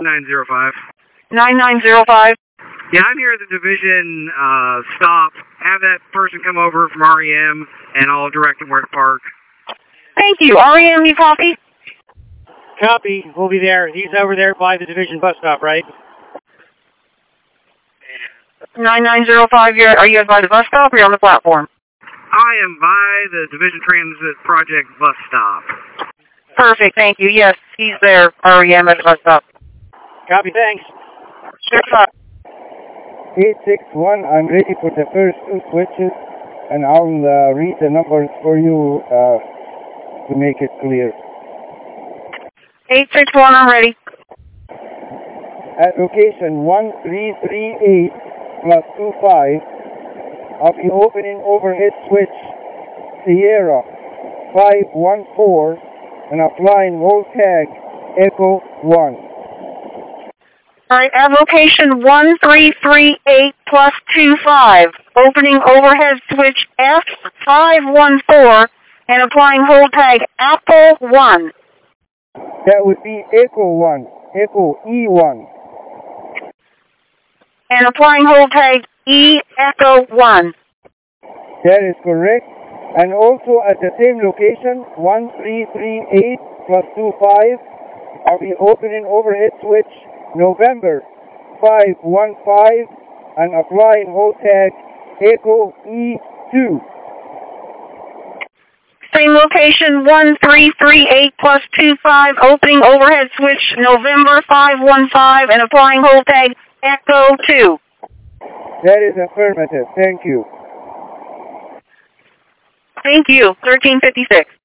905. 9905. Yeah, I'm here at the division stop. Have that person come over from REM, and I'll direct them where to park. Thank you. REM, you copy? Copy. We'll be there. He's over there by the division bus stop, right? 9905, are you by the bus stop or you're on the platform? I am by the Division Transit Project bus stop. Perfect, thank you. Yes, he's there. REM at the bus stop. Copy, thanks. Sure, sir. 861, I'm ready for the first two switches, and I'll read the numbers for you to make it clear. 861, I'm ready. At location 1338 plus 25, I'll be opening overhead switch Sierra 514 and applying hold tag Echo 1. Alright, at location 1338 plus 25, opening overhead switch F514 and applying hold tag Apple 1. That would be Echo 1, Echo E1. And applying hold tag E Echo 1. That is correct. And also at the same location, 1338 plus 25, I'll be opening overhead switch November 515 and applying hold tag Echo E2. Same location, 1338 plus 25, opening overhead switch November 515 and applying hold tag Echo 2. That is affirmative. Thank you. Thank you. 1356.